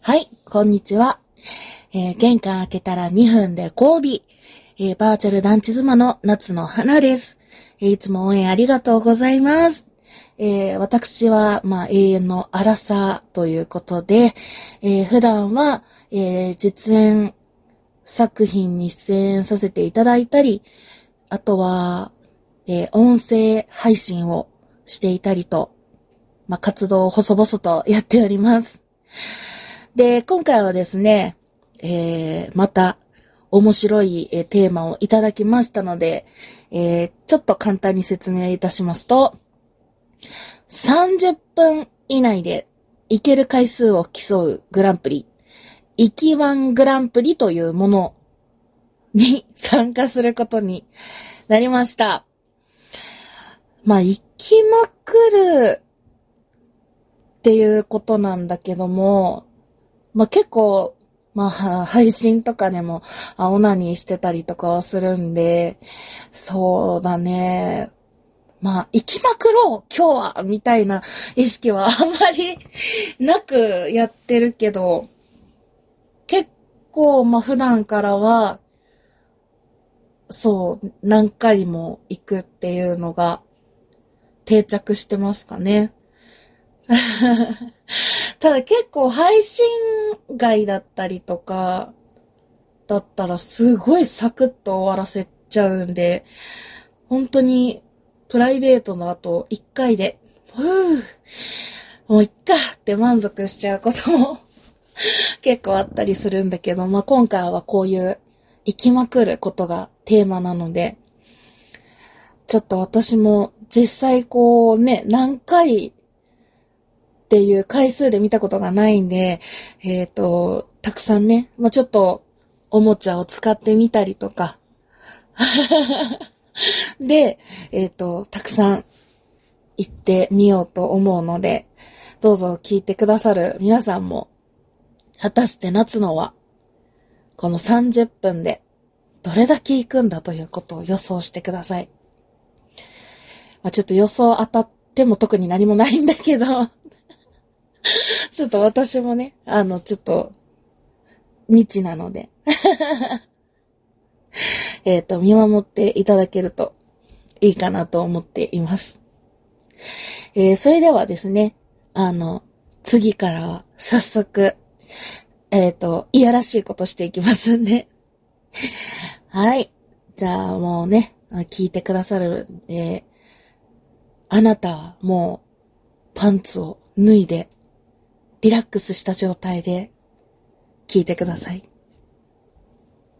はい、こんにちは。玄関開けたら2分で交尾。バーチャル団地妻の夏の花です。いつも応援ありがとうございます。私は、永遠のアラサーということで、普段は、実演作品に出演させていただいたり、あとは、音声配信をしていたりと、活動を細々とやっております。で、今回はですね、また面白い、テーマをいただきましたので、ちょっと簡単に説明いたしますと、30分以内で行ける回数を競うグランプリ、行きワングランプリというものに参加することになりました。行きまくるっていうことなんだけども、結構、配信とかでも、オナニーしてたりとかはするんで、そうだね。行きまくろう今日はみたいな意識はあんまりなくやってるけど、結構、普段からは、何回も行くっていうのが定着してますかね。ただ結構配信外だったりとかだったらすごいサクッと終わらせちゃうんで、本当にプライベートの後1回でもういっかって満足しちゃうことも結構あったりするんだけど、今回はこういう行きまくることがテーマなので、ちょっと私も実際何回っていう回数で見たことがないんで、たくさんね、ちょっとおもちゃを使ってみたりとかで、たくさん行ってみようと思うので、どうぞ聞いてくださる皆さんも、果たして夏野は、この30分でどれだけ行くんだということを予想してください。ちょっと予想当たっても特に何もないんだけど、ちょっと私もね、ちょっと、未知なので、見守っていただけるといいかなと思っています。それではですね、次からは早速、いやらしいことしていきますんで。はい。じゃあもうね、聞いてくださる、あなたはもうパンツを脱いで、リラックスした状態で聞いてください。